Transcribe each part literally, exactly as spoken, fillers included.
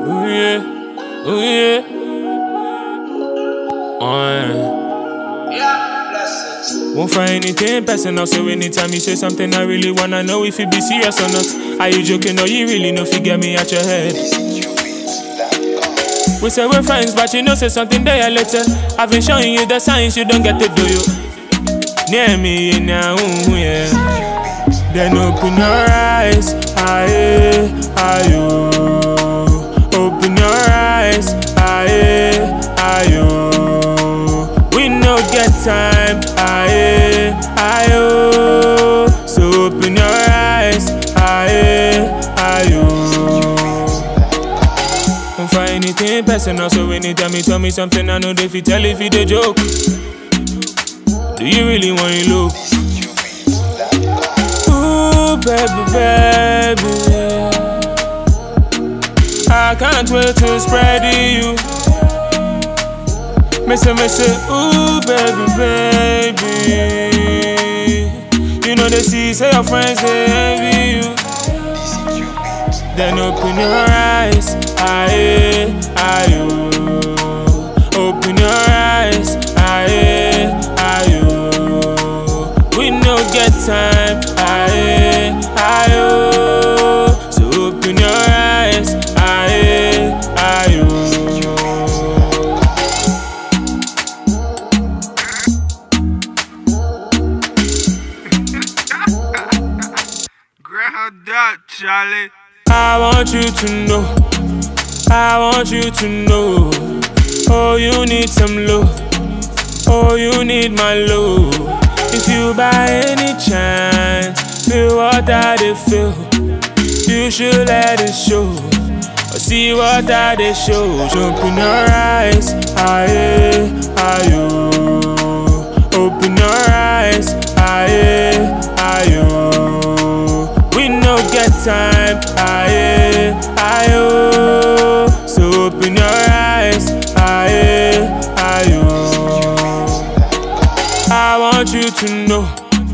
Ooh yeah, ooh yeah. Oh, Yeah, blessings. won't find anything personal, so anytime you say something, I really wanna know if you be serious or not. Are you joking or you really know if you get me out your head? We say we're friends, but you know say something there later. I've been showing you the signs you don't get to do you. Near me now, yeah. Then open your eyes, aye, aye, open your eyes, aye, aye. We no get time, aye, aye. So open your eyes, aye, aye. Won't find anything personal, so anytime you tell me something, I know if you tell if you the joke. Do you really want to look? Ooh, baby, baby, I can't wait to spread you. Missy, missy, ooh, baby, baby. You know they see, say your friends, they envy you. Then open your eyes, aye, aye, open your eyes, aye, aye. We no get time, aye, aye. So open your eyes, aye, aye. Grab that, Charlie. I want you to know, I want you to know. Oh, you need some love, oh, you need my love. If you by any chance feel what I dey feel, you should let it show, or see what I dey show. Open your eyes, aye, aye. Open your eyes, aye, aye. We no get time, aye, aye. So open your eyes, aye, aye. I want you to know.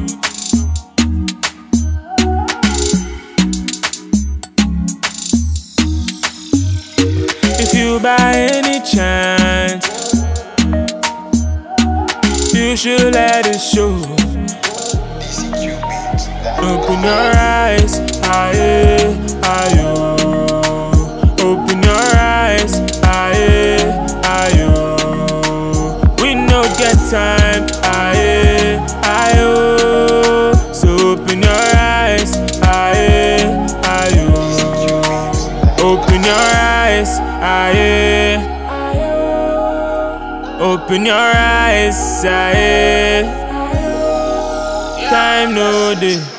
If you by any chance, you should let it show. Open your eyes, aye, aye. Open your eyes, aye, aye. We no get time, aye, aye. So open your eyes, aye, aye. Open your eyes, aye. Open your eyes, aye. Time no day.